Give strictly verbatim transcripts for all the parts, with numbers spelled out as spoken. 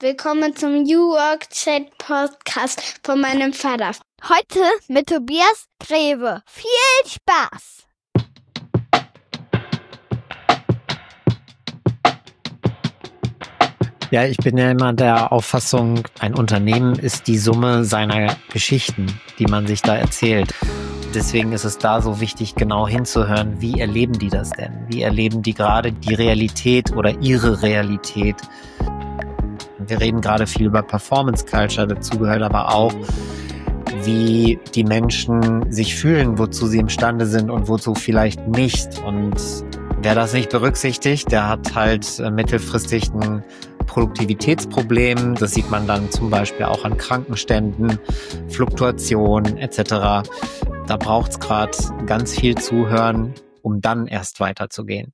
Willkommen zum New Work Chat Podcast von meinem Vater. Heute mit Tobias Greve. Viel Spaß! Ja, ich bin ja immer der Auffassung, ein Unternehmen ist die Summe seiner Geschichten, die man sich da erzählt. Deswegen ist es da so wichtig, genau hinzuhören, wie erleben die das denn? Wie erleben die gerade die Realität oder ihre Realität? Wir reden gerade viel über Performance Culture, dazu gehört aber auch, wie die Menschen sich fühlen, wozu sie imstande sind und wozu vielleicht nicht. Und wer das nicht berücksichtigt, der hat halt mittelfristig ein Produktivitätsproblem. Das sieht man dann zum Beispiel auch an Krankenständen, Fluktuation et cetera. Da braucht es gerade ganz viel Zuhören, um dann erst weiterzugehen.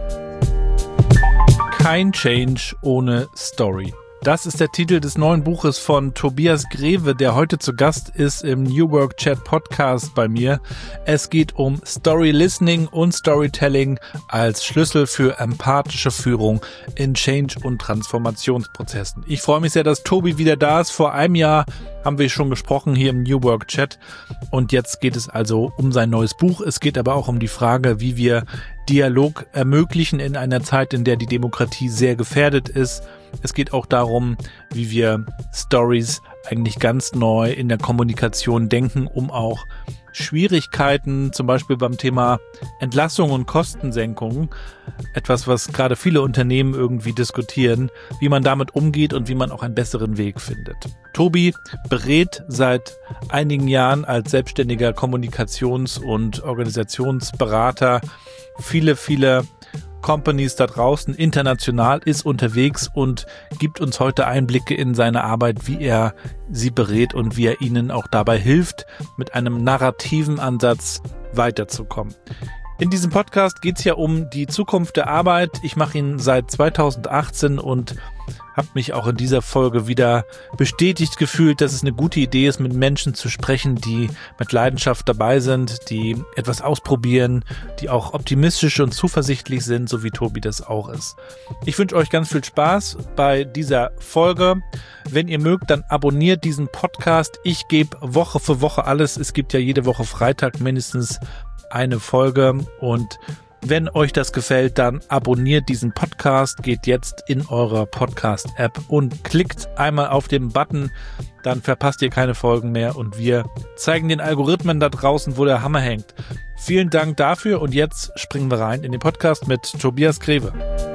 Kein Change ohne Story. Das ist der Titel des neuen Buches von Tobias Greve, der heute zu Gast ist im New Work Chat Podcast bei mir. Es geht um Story Listening und Storytelling als Schlüssel für empathische Führung in Change- und Transformationsprozessen. Ich freue mich sehr, dass Tobi wieder da ist. Vor einem Jahr haben wir schon gesprochen hier im New Work Chat und jetzt geht es also um sein neues Buch. Es geht aber auch um die Frage, wie wir Dialog ermöglichen in einer Zeit, in der die Demokratie sehr gefährdet ist. Es geht auch darum, wie wir Stories eigentlich ganz neu in der Kommunikation denken, um auch Schwierigkeiten, zum Beispiel beim Thema Entlassung und Kostensenkung, etwas, was gerade viele Unternehmen irgendwie diskutieren, wie man damit umgeht und wie man auch einen besseren Weg findet. Tobi berät seit einigen Jahren als selbstständiger Kommunikations- und Organisationsberater viele, viele Companies da draußen, international, ist unterwegs und gibt uns heute Einblicke in seine Arbeit, wie er sie berät und wie er ihnen auch dabei hilft, mit einem narrativen Ansatz weiterzukommen. In diesem Podcast geht es ja um die Zukunft der Arbeit. Ich mache ihn seit zweitausendachtzehn und habe mich auch in dieser Folge wieder bestätigt gefühlt, dass es eine gute Idee ist, mit Menschen zu sprechen, die mit Leidenschaft dabei sind, die etwas ausprobieren, die auch optimistisch und zuversichtlich sind, so wie Tobi das auch ist. Ich wünsche euch ganz viel Spaß bei dieser Folge. Wenn ihr mögt, dann abonniert diesen Podcast. Ich gebe Woche für Woche alles. Es gibt ja jede Woche Freitag mindestens eine Folge und wenn euch das gefällt, dann abonniert diesen Podcast, geht jetzt in eure Podcast-App und klickt einmal auf den Button, dann verpasst ihr keine Folgen mehr und wir zeigen den Algorithmen da draußen, wo der Hammer hängt. Vielen Dank dafür und jetzt springen wir rein in den Podcast mit Tobias Greve.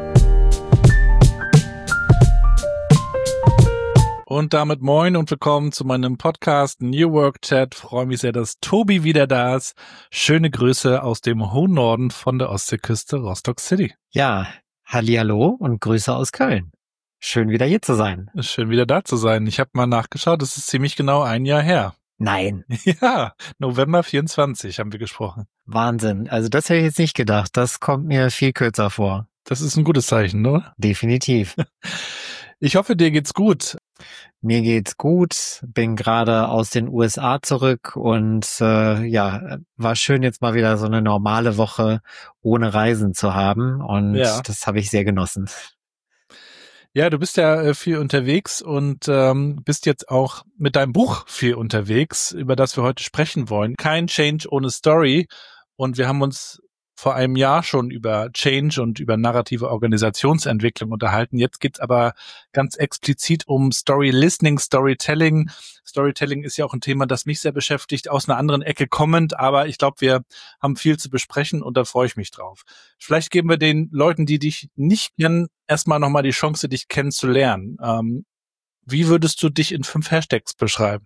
Und damit moin und willkommen zu meinem Podcast New Work Chat. Freue mich sehr, dass Tobi wieder da ist. Schöne Grüße aus dem hohen Norden von der Ostseeküste Rostock City. Ja, hallihallo und Grüße aus Köln. Schön wieder hier zu sein. Schön wieder da zu sein. Ich habe mal nachgeschaut, es ist ziemlich genau ein Jahr her. Nein. Ja, November vierundzwanzig haben wir gesprochen. Wahnsinn. Also das hätte ich jetzt nicht gedacht. Das kommt mir viel kürzer vor. Das ist ein gutes Zeichen, oder? Definitiv. Ich hoffe, dir geht's gut. Mir geht's gut, bin gerade aus den U S A zurück und äh, ja, war schön jetzt mal wieder so eine normale Woche ohne Reisen zu haben und ja, das habe ich sehr genossen. Ja, du bist ja viel unterwegs und ähm, bist jetzt auch mit deinem Buch viel unterwegs, über das wir heute sprechen wollen. Kein Change ohne Story und wir haben uns vor einem Jahr schon über Change und über narrative Organisationsentwicklung unterhalten. Jetzt geht's aber ganz explizit um Story Listening, Storytelling. Storytelling ist ja auch ein Thema, das mich sehr beschäftigt, aus einer anderen Ecke kommend, aber ich glaube, wir haben viel zu besprechen und da freue ich mich drauf. Vielleicht geben wir den Leuten, die dich nicht kennen, erstmal nochmal die Chance, dich kennenzulernen. Ähm, wie würdest du dich in fünf Hashtags beschreiben?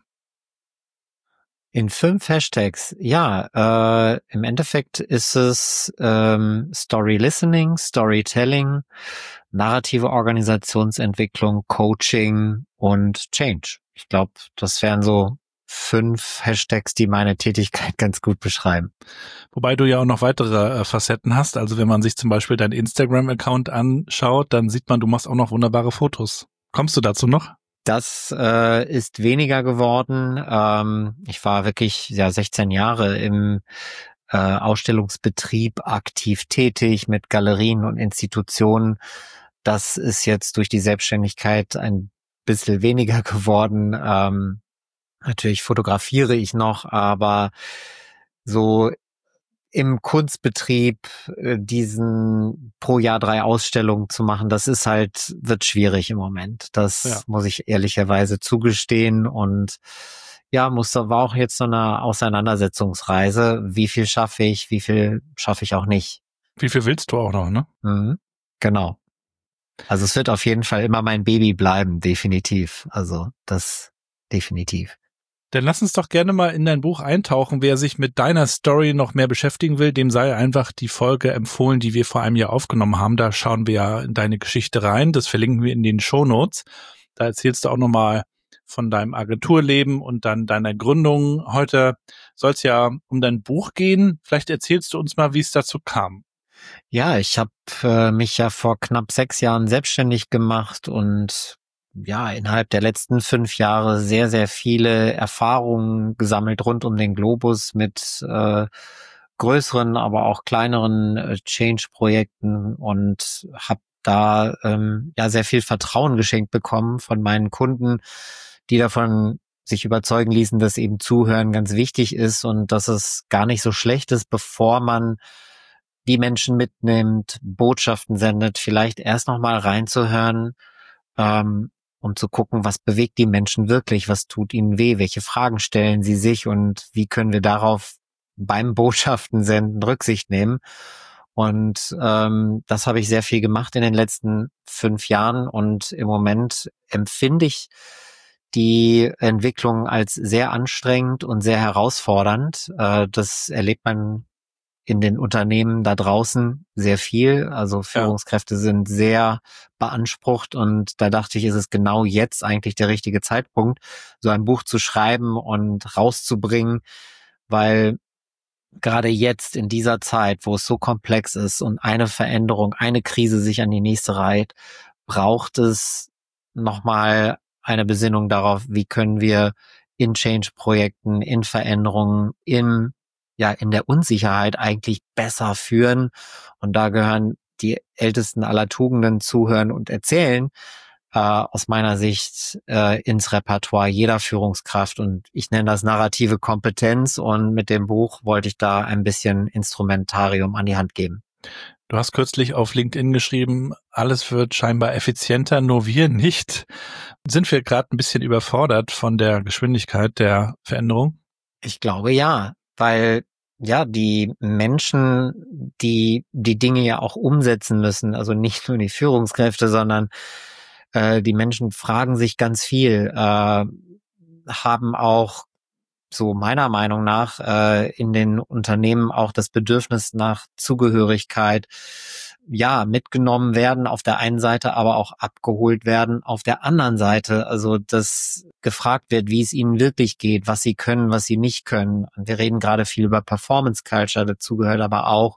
In fünf Hashtags, ja, äh, im Endeffekt ist es ähm, Story Listening, Storytelling, narrative Organisationsentwicklung, Coaching und Change. Ich glaube, das wären so fünf Hashtags, die meine Tätigkeit ganz gut beschreiben. Wobei du ja auch noch weitere äh, Facetten hast. Also wenn man sich zum Beispiel deinen Instagram-Account anschaut, dann sieht man, du machst auch noch wunderbare Fotos. Kommst du dazu noch? Das äh, ist weniger geworden. Ähm, ich war wirklich ja sechzehn Jahre im äh, Ausstellungsbetrieb aktiv tätig mit Galerien und Institutionen. Das ist jetzt durch die Selbstständigkeit ein bisschen weniger geworden. Ähm, natürlich fotografiere ich noch, aber so im Kunstbetrieb äh, diesen pro Jahr drei Ausstellungen zu machen, das ist halt, wird schwierig im Moment. Das Ja. muss ich ehrlicherweise zugestehen. Und ja, muss da war auch jetzt so eine Auseinandersetzungsreise. Wie viel schaffe ich, wie viel schaffe ich auch nicht? Wie viel willst du auch noch, ne? Mhm. Genau. Also es wird auf jeden Fall immer mein Baby bleiben, definitiv. Also das definitiv. Dann lass uns doch gerne mal in dein Buch eintauchen. Wer sich mit deiner Story noch mehr beschäftigen will, dem sei einfach die Folge empfohlen, die wir vor einem Jahr aufgenommen haben. Da schauen wir ja in deine Geschichte rein. Das verlinken wir in den Shownotes. Da erzählst du auch nochmal von deinem Agenturleben und dann deiner Gründung. Heute soll es ja um dein Buch gehen. Vielleicht erzählst du uns mal, wie es dazu kam. Ja, ich habe äh, mich ja vor knapp sechs Jahren selbstständig gemacht und ja, innerhalb der letzten fünf Jahre sehr, sehr viele Erfahrungen gesammelt rund um den Globus mit äh, größeren, aber auch kleineren äh, Change-Projekten und habe da ähm, ja sehr viel Vertrauen geschenkt bekommen von meinen Kunden, die davon sich überzeugen ließen, dass eben Zuhören ganz wichtig ist und dass es gar nicht so schlecht ist, bevor man die Menschen mitnimmt, Botschaften sendet, vielleicht erst noch mal reinzuhören, ähm, um zu gucken, was bewegt die Menschen wirklich, was tut ihnen weh, welche Fragen stellen sie sich und wie können wir darauf beim Botschaften senden Rücksicht nehmen. Und ähm, das habe ich sehr viel gemacht in den letzten fünf Jahren und im Moment empfinde ich die Entwicklung als sehr anstrengend und sehr herausfordernd. Äh, das erlebt man in den Unternehmen da draußen sehr viel. Also Führungskräfte ja. sind sehr beansprucht und da dachte ich, ist es genau jetzt eigentlich der richtige Zeitpunkt, so ein Buch zu schreiben und rauszubringen, weil gerade jetzt in dieser Zeit, wo es so komplex ist und eine Veränderung, eine Krise sich an die nächste reiht, braucht es nochmal eine Besinnung darauf, wie können wir in Change-Projekten, in Veränderungen, im ja in der Unsicherheit eigentlich besser führen. Und da gehören die ältesten aller Tugenden, zuhören und erzählen, äh, aus meiner Sicht äh, ins Repertoire jeder Führungskraft. Und ich nenne das narrative Kompetenz. Und mit dem Buch wollte ich da ein bisschen Instrumentarium an die Hand geben. Du hast kürzlich auf LinkedIn geschrieben, alles wird scheinbar effizienter, nur wir nicht. Sind wir gerade ein bisschen überfordert von der Geschwindigkeit der Veränderung? Ich glaube ja. Weil ja die Menschen, die die Dinge ja auch umsetzen müssen, also nicht nur die Führungskräfte, sondern äh, die Menschen fragen sich ganz viel, äh, haben auch so meiner Meinung nach äh, in den Unternehmen auch das Bedürfnis nach Zugehörigkeit, ja, mitgenommen werden auf der einen Seite, aber auch abgeholt werden auf der anderen Seite. Also, dass gefragt wird, wie es ihnen wirklich geht, was sie können, was sie nicht können. Und wir reden gerade viel über Performance Culture, dazu gehört aber auch,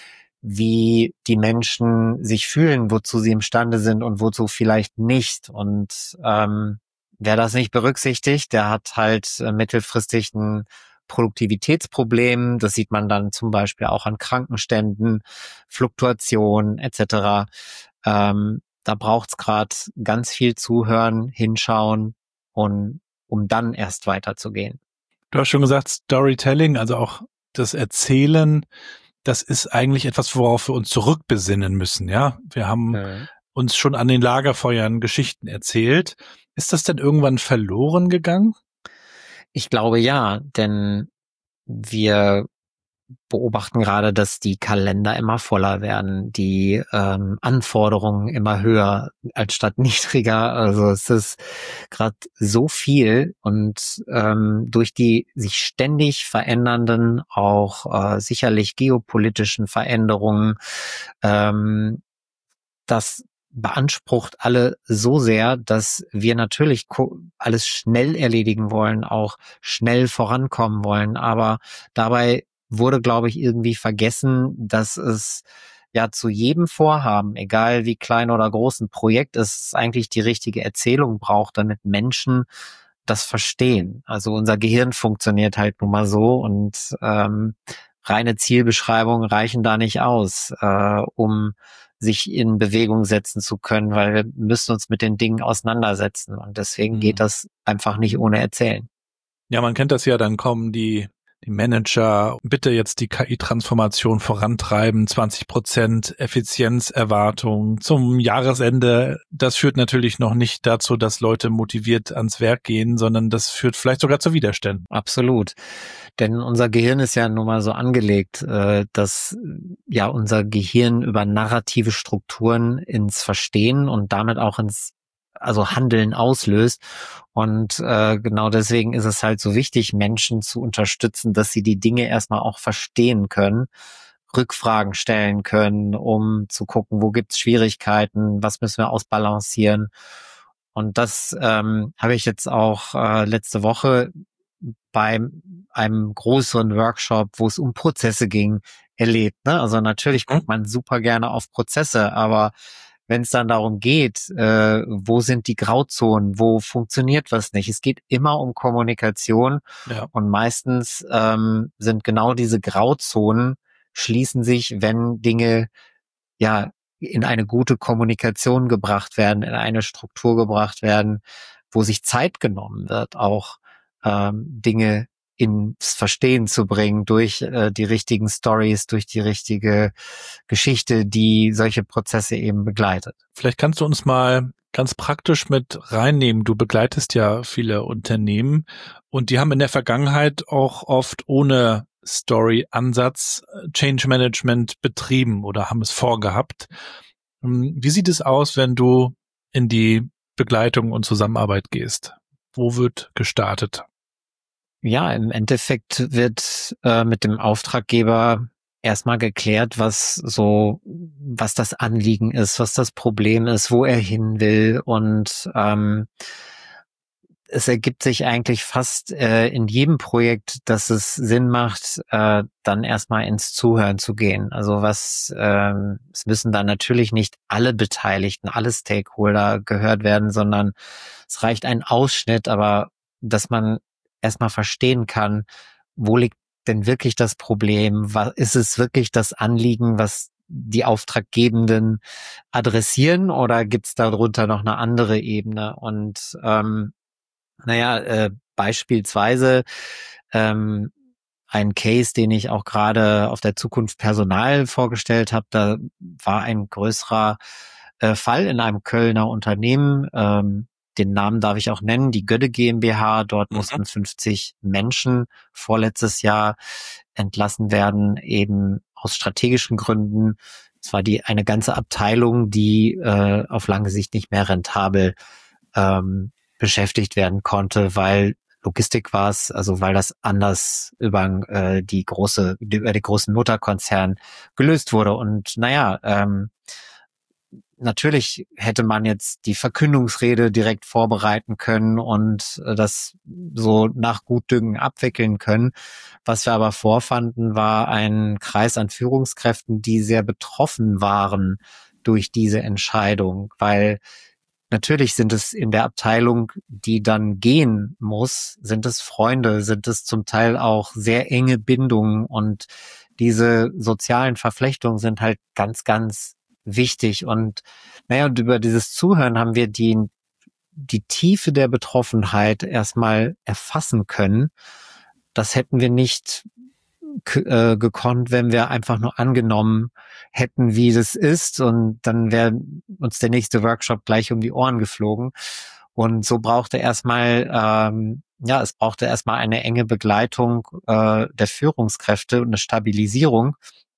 wie die Menschen sich fühlen, wozu sie imstande sind und wozu vielleicht nicht. Und ähm, wer das nicht berücksichtigt, der hat halt äh, mittelfristig ein Produktivitätsproblem. Das sieht man dann zum Beispiel auch an Krankenständen, Fluktuation et cetera. Ähm, da braucht's gerade ganz viel Zuhören, hinschauen und um dann erst weiterzugehen. Du hast schon gesagt, Storytelling, also auch das Erzählen, das ist eigentlich etwas, worauf wir uns zurückbesinnen müssen. Ja, wir haben mhm. uns schon an den Lagerfeuern Geschichten erzählt. Ist das denn irgendwann verloren gegangen? Ich glaube ja, denn wir beobachten gerade, dass die Kalender immer voller werden, die ähm, Anforderungen immer höher als statt niedriger. Also es ist gerade so viel und ähm, durch die sich ständig verändernden, auch äh, sicherlich geopolitischen Veränderungen, ähm, das beansprucht alle so sehr, dass wir natürlich alles schnell erledigen wollen, auch schnell vorankommen wollen. Aber dabei wurde, glaube ich, irgendwie vergessen, dass es ja zu jedem Vorhaben, egal wie klein oder groß ein Projekt ist, es eigentlich die richtige Erzählung braucht, damit Menschen das verstehen. Also unser Gehirn funktioniert halt nun mal so und ähm, reine Zielbeschreibungen reichen da nicht aus, äh, um sich in Bewegung setzen zu können, weil wir müssen uns mit den Dingen auseinandersetzen. Und deswegen Mhm. geht das einfach nicht ohne Erzählen. Ja, man kennt das ja, dann kommen die die Manager, bitte jetzt die K I-Transformation vorantreiben, zwanzig Prozent Effizienzerwartung zum Jahresende. Das führt natürlich noch nicht dazu, dass Leute motiviert ans Werk gehen, sondern das führt vielleicht sogar zu Widerständen. Absolut. Denn unser Gehirn ist ja nun mal so angelegt, äh, dass ja unser Gehirn über narrative Strukturen ins Verstehen und damit auch ins also Handeln auslöst. Und äh, genau deswegen ist es halt so wichtig, Menschen zu unterstützen, dass sie die Dinge erstmal auch verstehen können, Rückfragen stellen können, um zu gucken, wo gibt's Schwierigkeiten, was müssen wir ausbalancieren. Und das ähm, habe ich jetzt auch äh, letzte Woche bei einem größeren Workshop, wo es um Prozesse ging, erlebt. Ne? Also natürlich guckt man super gerne auf Prozesse, aber wenn es dann darum geht, äh, wo sind die Grauzonen, wo funktioniert was nicht. Es geht immer um Kommunikation Ja. und meistens ähm, sind genau diese Grauzonen schließen sich, wenn Dinge ja in eine gute Kommunikation gebracht werden, in eine Struktur gebracht werden, wo sich Zeit genommen wird, auch ähm, Dinge ins Verstehen zu bringen durch äh, die richtigen Stories, durch die richtige Geschichte, die solche Prozesse eben begleitet. Vielleicht kannst du uns mal ganz praktisch mit reinnehmen. Du begleitest ja viele Unternehmen und die haben in der Vergangenheit auch oft ohne Story-Ansatz Change Management betrieben oder haben es vorgehabt. Wie sieht es aus, wenn du in die Begleitung und Zusammenarbeit gehst? Wo wird gestartet? Ja, im Endeffekt wird äh, mit dem Auftraggeber erstmal geklärt, was so, was das Anliegen ist, was das Problem ist, wo er hin will. Und ähm, es ergibt sich eigentlich fast äh, in jedem Projekt, dass es Sinn macht, äh, dann erstmal ins Zuhören zu gehen. Also was, ähm, es müssen dann natürlich nicht alle Beteiligten, alle Stakeholder gehört werden, sondern es reicht ein Ausschnitt, aber dass man erstmal verstehen kann, wo liegt denn wirklich das Problem? Was, ist es wirklich das Anliegen, was die Auftraggebenden adressieren, oder gibt's darunter noch eine andere Ebene? Und ähm, naja, äh, beispielsweise ähm, ein Case, den ich auch gerade auf der Zukunft Personal vorgestellt habe, da war ein größerer äh, Fall in einem Kölner Unternehmen, ähm, den Namen darf ich auch nennen, die Gödde GmbH. Dort Mhm. mussten fünfzig Menschen vorletztes Jahr entlassen werden, eben aus strategischen Gründen. Es war die eine ganze Abteilung, die äh, auf lange Sicht nicht mehr rentabel ähm, beschäftigt werden konnte, weil Logistik war es, also weil das anders über äh, die große, über die großen Mutterkonzern gelöst wurde. Und naja, ähm, natürlich hätte man jetzt die Verkündungsrede direkt vorbereiten können und äh, das so nach Gutdünken abwickeln können. Was wir aber vorfanden, war ein Kreis an Führungskräften, die sehr betroffen waren durch diese Entscheidung, weil natürlich sind es in der Abteilung, die dann gehen muss, sind es Freunde, sind es zum Teil auch sehr enge Bindungen, und diese sozialen Verflechtungen sind halt ganz, ganz wichtig. Und naja, und über dieses Zuhören haben wir die, die Tiefe der Betroffenheit erstmal erfassen können. Das hätten wir nicht äh, gekonnt, wenn wir einfach nur angenommen hätten, wie das ist, und dann wäre uns der nächste Workshop gleich um die Ohren geflogen. Und so brauchte erstmal, ähm, ja, es brauchte erstmal eine enge Begleitung äh, der Führungskräfte und eine Stabilisierung,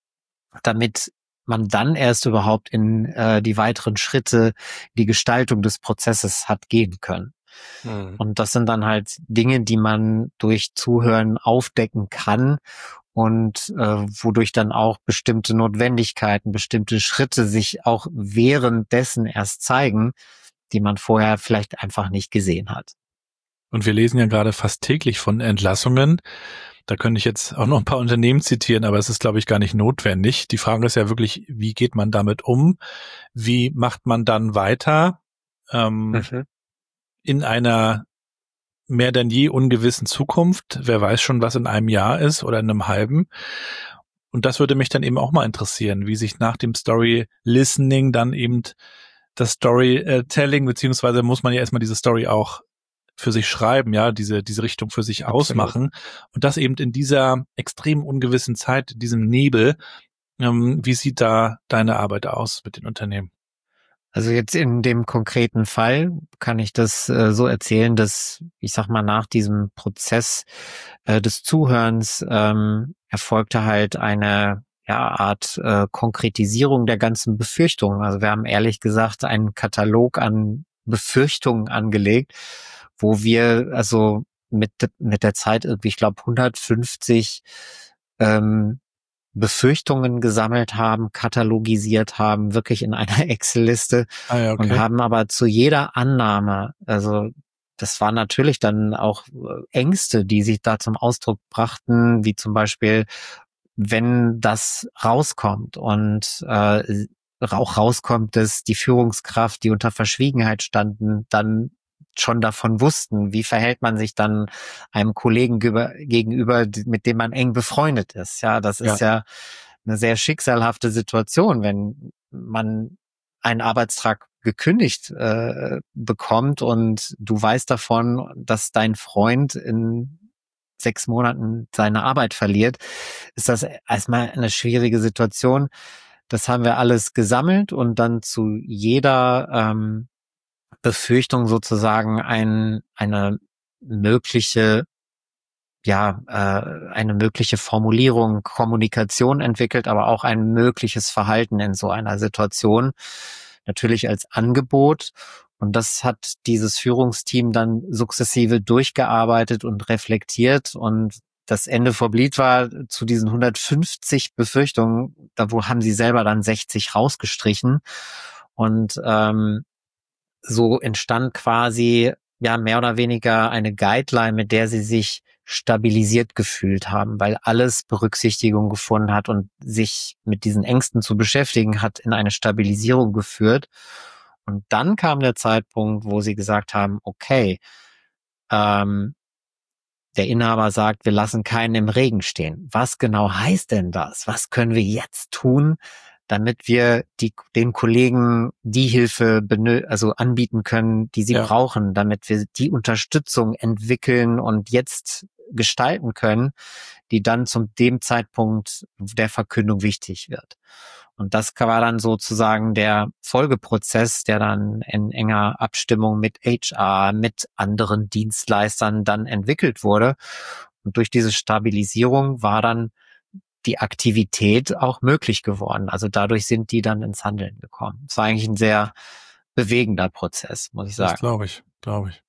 damit man dann erst überhaupt in äh, die weiteren Schritte, die Gestaltung des Prozesses hat gehen können. Mhm. Und das sind dann halt Dinge, die man durch Zuhören aufdecken kann und äh, wodurch dann auch bestimmte Notwendigkeiten, bestimmte Schritte sich auch währenddessen erst zeigen, die man vorher vielleicht einfach nicht gesehen hat. Und wir lesen ja gerade fast täglich von Entlassungen. Da könnte ich jetzt auch noch ein paar Unternehmen zitieren, aber es ist, glaube ich, gar nicht notwendig. Die Frage ist ja wirklich, wie geht man damit um? Wie macht man dann weiter ähm, mhm. in einer mehr denn je ungewissen Zukunft? Wer weiß schon, was in einem Jahr ist oder in einem halben. Und das würde mich dann eben auch mal interessieren, wie sich nach dem Story Listening dann eben das Storytelling, beziehungsweise muss man ja erstmal diese Story auch für sich schreiben, ja, diese diese Richtung für sich Absolut. ausmachen. Und das eben in dieser extrem ungewissen Zeit, diesem Nebel. Ähm, wie sieht da deine Arbeit aus mit den Unternehmen? Also jetzt in dem konkreten Fall kann ich das äh, so erzählen, dass, ich sag mal, nach diesem Prozess äh, des Zuhörens ähm, erfolgte halt eine ja, Art äh, Konkretisierung der ganzen Befürchtungen. Also wir haben ehrlich gesagt einen Katalog an Befürchtungen angelegt, wo wir also mit mit der Zeit irgendwie, ich glaube, hundertfünfzig ähm, Befürchtungen gesammelt haben, katalogisiert haben, wirklich in einer Excel-Liste ah, ja, okay. und haben aber zu jeder Annahme, also das waren natürlich dann auch Ängste, die sich da zum Ausdruck brachten, wie zum Beispiel, wenn das rauskommt und äh, auch rauskommt, dass die Führungskraft, die unter Verschwiegenheit standen, dann schon davon wussten, wie verhält man sich dann einem Kollegen gegenüber, mit dem man eng befreundet ist. Ja, das ist ja, ja eine sehr schicksalhafte Situation, wenn man einen Arbeitstag gekündigt äh, bekommt und du weißt davon, dass dein Freund in sechs Monaten seine Arbeit verliert, ist das erstmal eine schwierige Situation. Das haben wir alles gesammelt und dann zu jeder ähm, Befürchtung sozusagen ein, eine mögliche, ja, äh, eine mögliche Formulierung, Kommunikation entwickelt, aber auch ein mögliches Verhalten in so einer Situation, natürlich als Angebot. Und das hat dieses Führungsteam dann sukzessive durchgearbeitet und reflektiert. Und das Ende vom Lied war, zu diesen hundertfünfzig Befürchtungen, da wo haben sie selber dann sechzig rausgestrichen. Und ähm, so entstand quasi ja mehr oder weniger eine Guideline, mit der sie sich stabilisiert gefühlt haben, weil alles Berücksichtigung gefunden hat und sich mit diesen Ängsten zu beschäftigen hat in eine Stabilisierung geführt. Und dann kam der Zeitpunkt, wo sie gesagt haben, okay, ähm, der Inhaber sagt, wir lassen keinen im Regen stehen. Was genau heißt denn das? Was können wir jetzt tun, damit wir die, den Kollegen die Hilfe benö- also anbieten können, die sie ja. brauchen, damit wir die Unterstützung entwickeln und jetzt gestalten können, die dann zum dem Zeitpunkt der Verkündung wichtig wird. Und das war dann sozusagen der Folgeprozess, der dann in enger Abstimmung mit H R, mit anderen Dienstleistern dann entwickelt wurde. Und durch diese Stabilisierung war dann die Aktivität auch möglich geworden. Also dadurch sind die dann ins Handeln gekommen. Es war eigentlich ein sehr bewegender Prozess, muss ich sagen. Das glaube ich, glaube ich.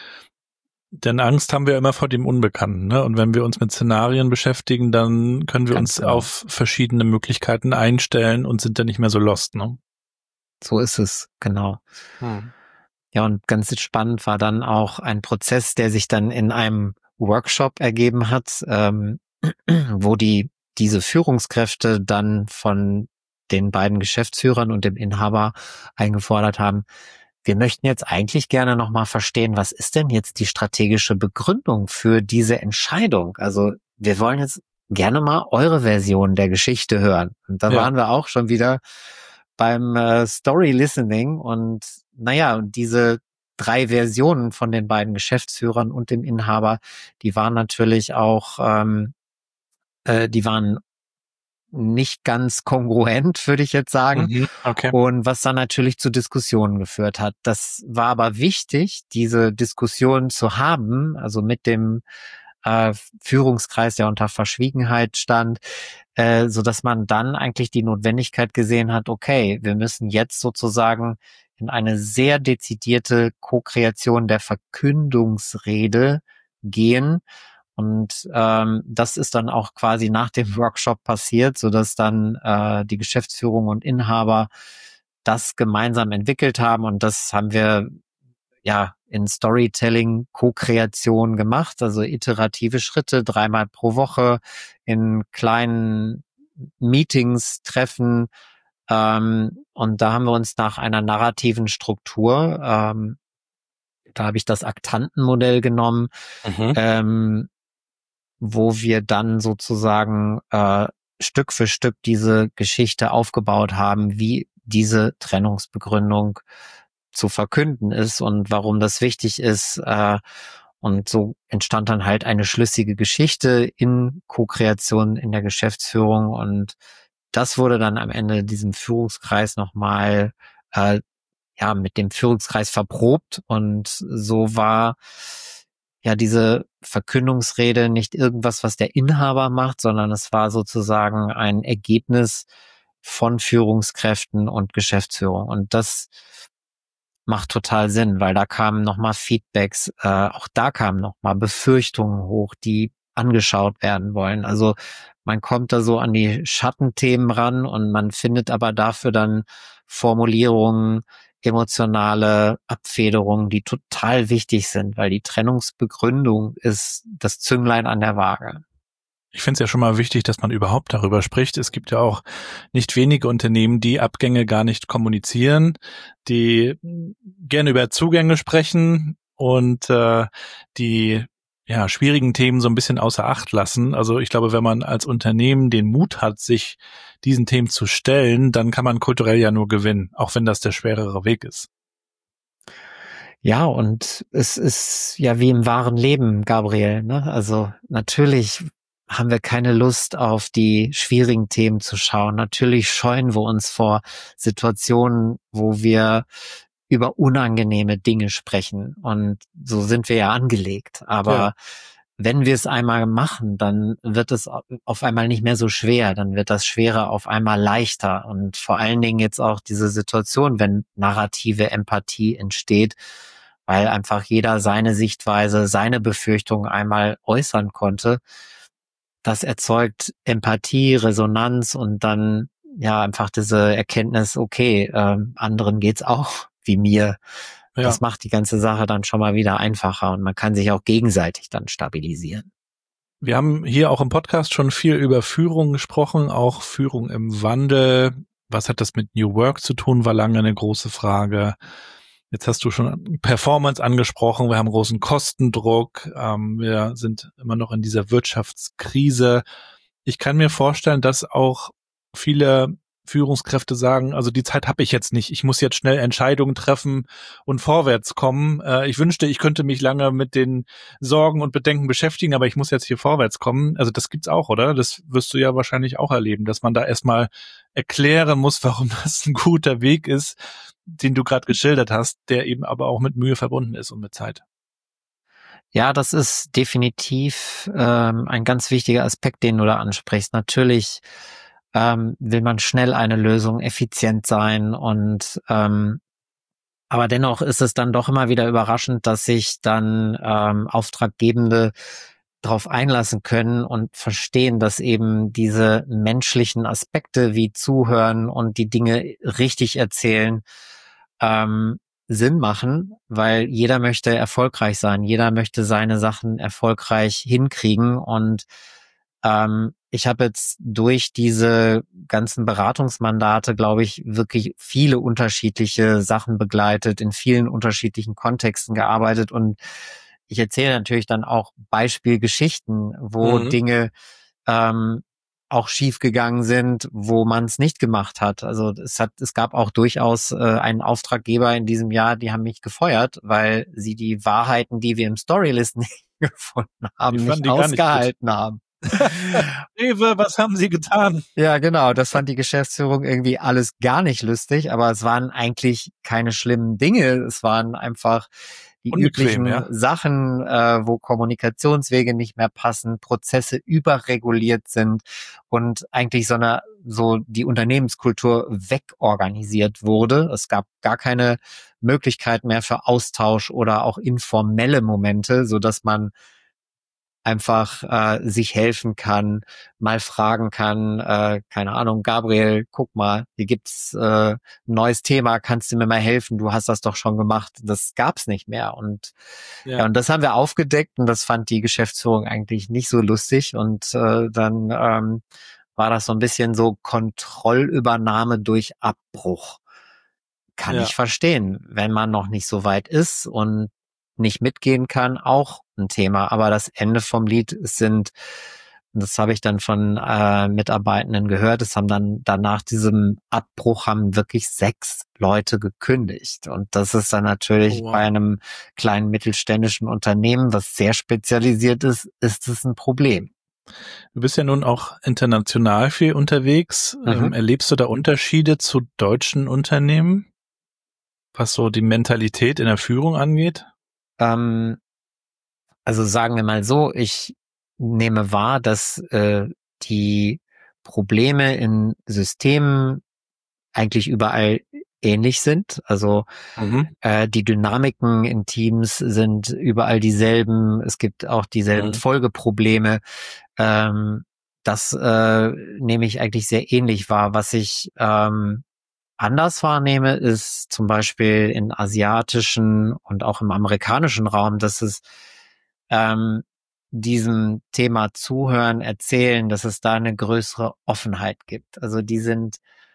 Denn Angst haben wir immer vor dem Unbekannten, ne? Und wenn wir uns mit Szenarien beschäftigen, dann können wir Ganz uns genau. auf verschiedene Möglichkeiten einstellen und sind dann nicht mehr so lost, ne? So ist es, genau. Hm. Ja, und ganz spannend war dann auch ein Prozess, der sich dann in einem Workshop ergeben hat, ähm, wo die diese Führungskräfte dann von den beiden Geschäftsführern und dem Inhaber eingefordert haben, wir möchten jetzt eigentlich gerne nochmal verstehen, was ist denn jetzt die strategische Begründung für diese Entscheidung? Also wir wollen jetzt gerne mal eure Version der Geschichte hören. Und da ja. waren wir auch schon wieder beim äh, Story Listening und naja, diese drei Versionen von den beiden Geschäftsführern und dem Inhaber, die waren natürlich auch ähm, die waren nicht ganz kongruent, würde ich jetzt sagen. Mhm, okay. Und was dann natürlich zu Diskussionen geführt hat. Das war aber wichtig, diese Diskussion zu haben, also mit dem äh, Führungskreis, der unter Verschwiegenheit stand, äh, so dass man dann eigentlich die Notwendigkeit gesehen hat, okay, wir müssen jetzt sozusagen in eine sehr dezidierte Co-Kreation der Verkündungsrede gehen. Und ähm, das ist dann auch quasi nach dem Workshop passiert, so dass dann äh, die Geschäftsführung und Inhaber das gemeinsam entwickelt haben. Und das haben wir ja in Storytelling Co-Kreation gemacht, also iterative Schritte, dreimal pro Woche in kleinen Meetings treffen. Ähm, und da haben wir uns nach einer narrativen Struktur, ähm, da habe ich das Aktantenmodell genommen, mhm. ähm, wo wir dann sozusagen äh, Stück für Stück diese Geschichte aufgebaut haben, wie diese Trennungsbegründung zu verkünden ist und warum das wichtig ist. Äh, und so entstand dann halt eine schlüssige Geschichte in Co-Kreation in der Geschäftsführung, und das wurde dann am Ende diesem Führungskreis nochmal äh, ja mit dem Führungskreis verprobt, und so war ja diese Verkündungsrede nicht irgendwas, was der Inhaber macht, sondern es war sozusagen ein Ergebnis von Führungskräften und Geschäftsführung, und das macht total Sinn, weil da kamen nochmal Feedbacks, äh, auch da kamen nochmal Befürchtungen hoch, die angeschaut werden wollen. Also man kommt da so an die Schattenthemen ran, und man findet aber dafür dann Formulierungen, emotionale Abfederungen, die total wichtig sind, weil die Trennungsbegründung ist das Zünglein an der Waage. Ich finde es ja schon mal wichtig, dass man überhaupt darüber spricht. Es gibt ja auch nicht wenige Unternehmen, die Abgänge gar nicht kommunizieren, die gerne über Zugänge sprechen und äh, die ja schwierigen Themen so ein bisschen außer Acht lassen. Also ich glaube, wenn man als Unternehmen den Mut hat, sich diesen Themen zu stellen, dann kann man kulturell ja nur gewinnen, auch wenn das der schwerere Weg ist. Ja, und es ist ja wie im wahren Leben, Gabriel, ne? Also natürlich haben wir keine Lust, auf die schwierigen Themen zu schauen. Natürlich scheuen wir uns vor Situationen, wo wir über unangenehme Dinge sprechen. Und so sind wir ja angelegt. Aber ja, wenn wir es einmal machen, dann wird es auf einmal nicht mehr so schwer. Dann wird das Schwere auf einmal leichter. Und vor allen Dingen jetzt auch diese Situation, wenn narrative Empathie entsteht, weil einfach jeder seine Sichtweise, seine Befürchtungen einmal äußern konnte. Das erzeugt Empathie, Resonanz und dann ja einfach diese Erkenntnis, okay, äh, anderen geht's auch wie mir. Ja. Das macht die ganze Sache dann schon mal wieder einfacher, und man kann sich auch gegenseitig dann stabilisieren. Wir haben hier auch im Podcast schon viel über Führung gesprochen, auch Führung im Wandel. Was hat das mit New Work zu tun, war lange eine große Frage. Jetzt hast du schon Performance angesprochen. Wir haben großen Kostendruck. Ähm, wir sind immer noch in dieser Wirtschaftskrise. Ich kann mir vorstellen, dass auch viele Führungskräfte sagen, also die Zeit habe ich jetzt nicht. Ich muss jetzt schnell Entscheidungen treffen und vorwärts kommen. Äh, ich wünschte, ich könnte mich lange mit den Sorgen und Bedenken beschäftigen, aber ich muss jetzt hier vorwärts kommen. Also das gibt's auch, oder? Das wirst du ja wahrscheinlich auch erleben, dass man da erstmal erklären muss, warum das ein guter Weg ist, den du gerade geschildert hast, der eben aber auch mit Mühe verbunden ist und mit Zeit. Ja, das ist definitiv ähm, ein ganz wichtiger Aspekt, den du da ansprichst. Natürlich ähm, will man schnell eine Lösung, effizient sein, und ähm, aber dennoch ist es dann doch immer wieder überraschend, dass sich dann ähm, Auftraggebende darauf einlassen können und verstehen, dass eben diese menschlichen Aspekte wie Zuhören und die Dinge richtig erzählen ähm, Sinn machen, weil jeder möchte erfolgreich sein, jeder möchte seine Sachen erfolgreich hinkriegen, und ähm, ich habe jetzt durch diese ganzen Beratungsmandate, glaube ich, wirklich viele unterschiedliche Sachen begleitet, in vielen unterschiedlichen Kontexten gearbeitet, und ich erzähle natürlich dann auch Beispielgeschichten, wo mhm. Dinge ähm, auch schief gegangen sind, wo man es nicht gemacht hat. Also es hat, es gab auch durchaus äh, einen Auftraggeber in diesem Jahr, die haben mich gefeuert, weil sie die Wahrheiten, die wir im Storylisten gefunden haben, nicht ausgehalten nicht haben. Rewe, was haben Sie getan? Ja, genau. Das fand die Geschäftsführung irgendwie alles gar nicht lustig, aber es waren eigentlich keine schlimmen Dinge. Es waren einfach die Unbequem, üblichen ja. Sachen, äh, wo Kommunikationswege nicht mehr passen, Prozesse überreguliert sind und eigentlich so eine, so die Unternehmenskultur wegorganisiert wurde. Es gab gar keine Möglichkeit mehr für Austausch oder auch informelle Momente, so dass man einfach äh, sich helfen kann, mal fragen kann, äh, keine Ahnung, Gabriel, guck mal, hier gibt's äh, ein neues Thema, kannst du mir mal helfen? Du hast das doch schon gemacht. Das gab's nicht mehr, und ja. ja, und das haben wir aufgedeckt, und das fand die Geschäftsführung eigentlich nicht so lustig, und äh, dann ähm, war das so ein bisschen so Kontrollübernahme durch Abbruch. Kann ja. ich verstehen, wenn man noch nicht so weit ist und nicht mitgehen kann, auch ein Thema. Aber das Ende vom Lied sind Und das habe ich dann von äh, Mitarbeitenden gehört. Es haben dann danach diesem Abbruch haben wirklich sechs Leute gekündigt. Und das ist dann natürlich Oh, wow. bei einem kleinen mittelständischen Unternehmen, was sehr spezialisiert ist, ist es ein Problem. Du bist ja nun auch international viel unterwegs. Mhm. Ähm, erlebst du da Unterschiede zu deutschen Unternehmen, was so die Mentalität in der Führung angeht? Ähm, also sagen wir mal so, ich nehme wahr, dass äh, die Probleme in Systemen eigentlich überall ähnlich sind. Also Mhm. äh, die Dynamiken in Teams sind überall dieselben. Es gibt auch dieselben Mhm. Folgeprobleme. Ähm, das äh, nehme ich eigentlich sehr ähnlich wahr. Was ich ähm, anders wahrnehme, ist zum Beispiel in asiatischen und auch im amerikanischen Raum, dass es ähm, diesem Thema Zuhören, Erzählen, dass es da eine größere Offenheit gibt. Also die sind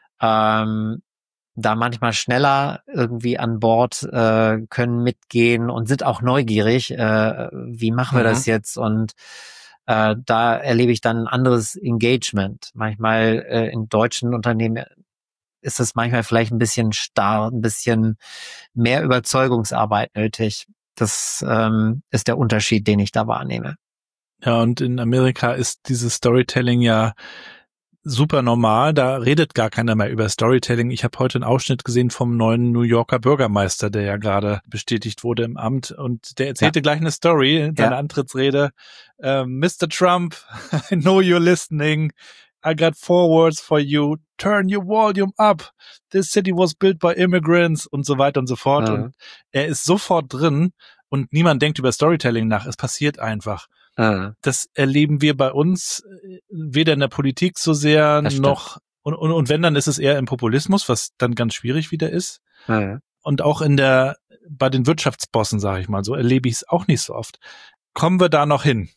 ähm, da manchmal schneller irgendwie an Bord, äh, können mitgehen und sind auch neugierig, äh, wie machen wir Mhm. das jetzt? Und äh, da erlebe ich dann ein anderes Engagement. Manchmal äh, in deutschen Unternehmen ist es manchmal vielleicht ein bisschen starr, ein bisschen mehr Überzeugungsarbeit nötig. Das ähm, ist der Unterschied, den ich da wahrnehme. Ja, und in Amerika ist dieses Storytelling ja super normal. Da redet gar keiner mehr über Storytelling. Ich habe heute einen Ausschnitt gesehen vom neuen New Yorker Bürgermeister, der ja gerade bestätigt wurde im Amt. Und der erzählte Ja. gleich eine Story in seiner Ja. Antrittsrede. Ähm, Mister Trump, I know you're listening. I got four words for you. Turn your volume up. This city was built by immigrants und so weiter und so fort. Mhm. Und er ist sofort drin und niemand denkt über Storytelling nach. Es passiert einfach. Mhm. Das erleben wir bei uns äh, weder in der Politik so sehr Das stimmt. noch, und, und, und wenn, dann ist es eher im Populismus, was dann ganz schwierig wieder ist. Mhm. Und auch in der, bei den Wirtschaftsbossen, sage ich mal, so erlebe ich es auch nicht so oft. Kommen wir da noch hin?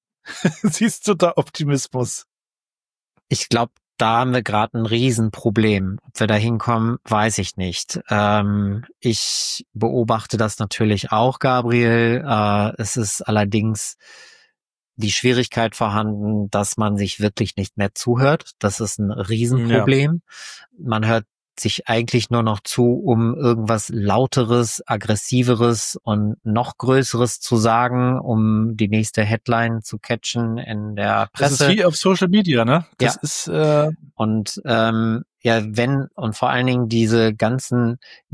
Siehst du da Optimismus? Ich glaube, da haben wir gerade ein Riesenproblem. Ob wir da hinkommen, weiß ich nicht. Ähm, ich beobachte das natürlich auch, Gabriel. Äh, es ist allerdings die Schwierigkeit vorhanden, dass man sich wirklich nicht mehr zuhört. Das ist ein Riesenproblem. Man hört sich eigentlich nur noch zu, um irgendwas Lauteres, Aggressiveres und noch Größeres zu sagen, um die nächste Headline zu catchen in der Presse. Das ist wie auf Social Media, ne? Das Ja. ist äh, Und ähm, ja, wenn und vor allen Dingen diese ganzen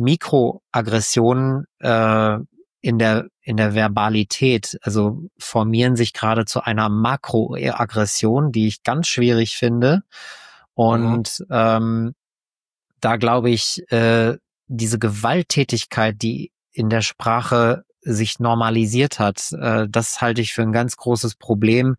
Mikroaggressionen äh, in der in der Verbalität, also formieren sich gerade zu einer Makroaggression, die ich ganz schwierig finde. Und mhm. ähm, da glaube ich, äh, diese Gewalttätigkeit, die in der Sprache sich normalisiert hat, äh, das halte ich für ein ganz großes Problem.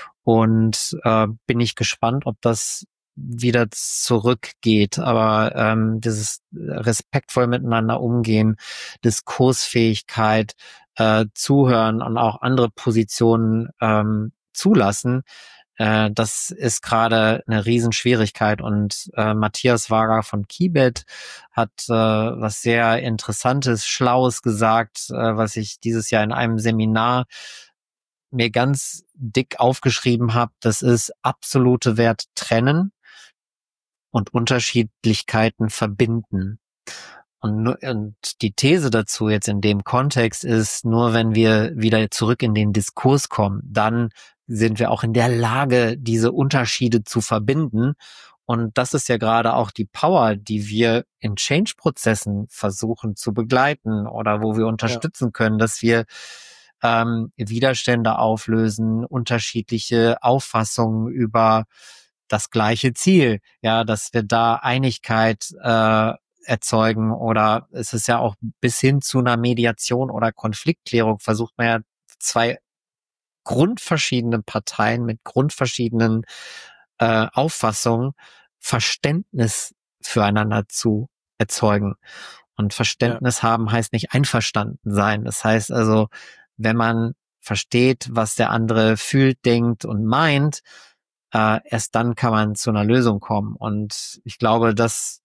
Und äh, bin ich gespannt, ob das wieder zurückgeht. Aber ähm, dieses respektvoll miteinander umgehen, Diskursfähigkeit, äh, zuhören und auch andere Positionen ähm, zulassen, äh, das ist gerade eine Riesenschwierigkeit. Und äh, Matthias Wager von Kibet hat äh, was sehr Interessantes, Schlaues gesagt, äh, was ich dieses Jahr in einem Seminar mir ganz dick aufgeschrieben habe. Das ist absolute Wert trennen und Unterschiedlichkeiten verbinden. Und, nur, und die These dazu jetzt in dem Kontext ist, nur wenn wir wieder zurück in den Diskurs kommen, dann sind wir auch in der Lage, diese Unterschiede zu verbinden. Und das ist ja gerade auch die Power, die wir in Change-Prozessen versuchen zu begleiten oder wo wir unterstützen ja. können, dass wir ähm, Widerstände auflösen, unterschiedliche Auffassungen über das gleiche Ziel, ja, dass wir da Einigkeit äh, erzeugen, oder es ist ja auch bis hin zu einer Mediation oder Konfliktklärung versucht man ja zwei grundverschiedene Parteien mit grundverschiedenen äh, Auffassungen Verständnis füreinander zu erzeugen. Und Verständnis ja. haben heißt nicht einverstanden sein. Das heißt also, wenn man versteht, was der andere fühlt, denkt und meint, äh, erst dann kann man zu einer Lösung kommen. Und ich glaube, das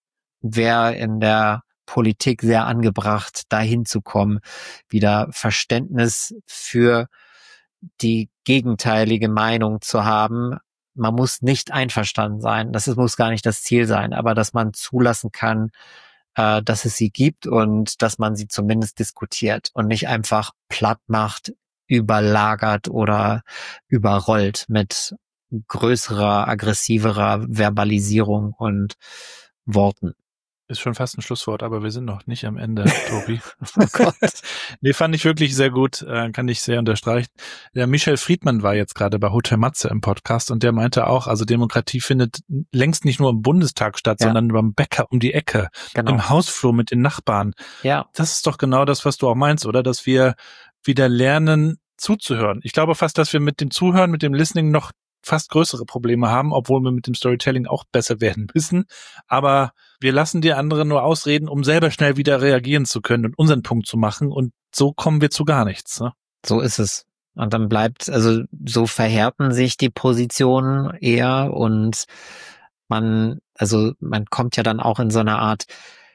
wäre in der Politik sehr angebracht, dahin zu kommen, wieder Verständnis für die gegenteilige Meinung zu haben. Man muss nicht einverstanden sein, das ist, muss gar nicht das Ziel sein, aber dass man zulassen kann, äh, dass es sie gibt und dass man sie zumindest diskutiert und nicht einfach platt macht, überlagert oder überrollt mit größerer, aggressiverer Verbalisierung und Worten. Ist schon fast ein Schlusswort, aber wir sind noch nicht am Ende, Tobi. Oh Gott. Nee, fand ich wirklich sehr gut, äh, kann ich sehr unterstreichen. Der Michel Friedmann war jetzt gerade bei Hotel Matze im Podcast und der meinte auch, also Demokratie findet längst nicht nur im Bundestag statt, ja. sondern beim Bäcker um die Ecke, genau. im Hausflur mit den Nachbarn. Ja. Das ist doch genau das, was du auch meinst, oder? Dass wir wieder lernen, zuzuhören. Ich glaube fast, dass wir mit dem Zuhören, mit dem Listening noch fast größere Probleme haben, obwohl wir mit dem Storytelling auch besser werden müssen. Aber wir lassen die anderen nur ausreden, um selber schnell wieder reagieren zu können und unseren Punkt zu machen. Und so kommen wir zu gar nichts. Ne? So ist es. Und dann bleibt, also so verhärten sich die Positionen eher und man, also man kommt ja dann auch in so eine Art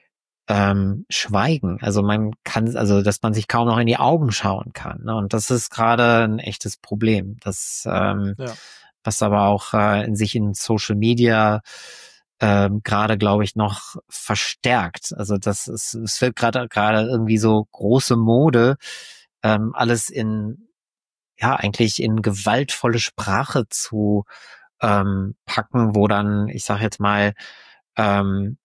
ähm, Schweigen. Also man kann, also dass man sich kaum noch in die Augen schauen kann. Ne? Und das ist gerade ein echtes Problem. Das ähm, ja. was aber auch äh, in sich in Social Media ähm, gerade, glaube ich, noch verstärkt. Also das ist, es wird gerade gerade irgendwie so große Mode, ähm, alles in, ja, eigentlich in gewaltvolle Sprache zu ähm, packen, wo dann, ich sag jetzt mal, ähm,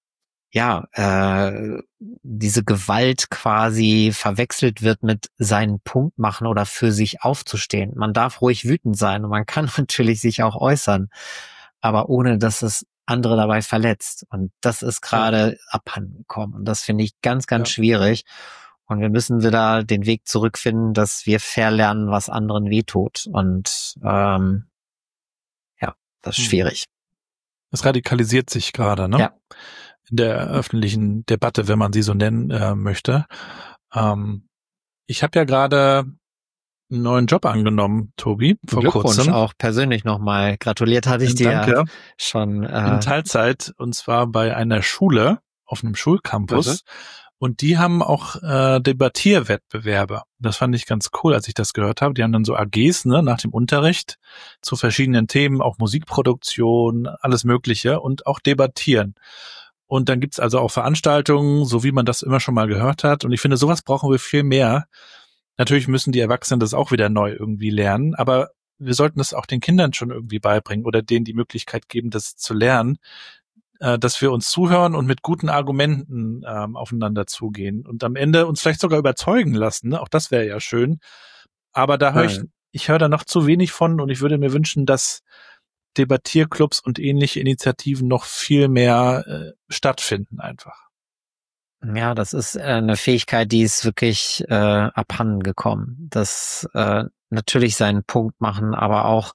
ja, äh, diese Gewalt quasi verwechselt wird mit seinen Punkt machen oder für sich aufzustehen. Man darf ruhig wütend sein und man kann natürlich sich auch äußern, aber ohne, dass es andere dabei verletzt. Und das ist gerade ja. abhanden gekommen. Und das finde ich ganz, ganz ja. schwierig. Und wir müssen wieder den Weg zurückfinden, dass wir verlernen, was anderen wehtut. Und ähm, ja, das ist schwierig. Es radikalisiert sich gerade, ne? Ja. In der öffentlichen Debatte, wenn man sie so nennen äh, möchte. Ähm, ich habe ja gerade einen neuen Job angenommen, Tobi, vor Glückwunsch kurzem. Auch persönlich nochmal. Gratuliert hatte ich dir Danke. schon. Äh, in Teilzeit, und zwar bei einer Schule auf einem Schulcampus. Mhm. Und die haben auch äh, Debattierwettbewerbe. Das fand ich ganz cool, als ich das gehört habe. Die haben dann so A Gs, ne, nach dem Unterricht zu verschiedenen Themen, auch Musikproduktion, alles Mögliche und auch debattieren. Und dann gibt's also auch Veranstaltungen, so wie man das immer schon mal gehört hat. Und ich finde, sowas brauchen wir viel mehr. Natürlich müssen die Erwachsenen das auch wieder neu irgendwie lernen, aber wir sollten das auch den Kindern schon irgendwie beibringen oder denen die Möglichkeit geben, das zu lernen, äh, dass wir uns zuhören und mit guten Argumenten ähm, aufeinander zugehen und am Ende uns vielleicht sogar überzeugen lassen. Ne? Auch das wäre ja schön. Aber da höre ich, ich höre da noch zu wenig von und ich würde mir wünschen, dass Debattierclubs und ähnliche Initiativen noch viel mehr äh, stattfinden einfach. Ja, das ist äh, eine Fähigkeit, die ist wirklich äh, abhanden gekommen. Das äh, natürlich seinen Punkt machen, aber auch,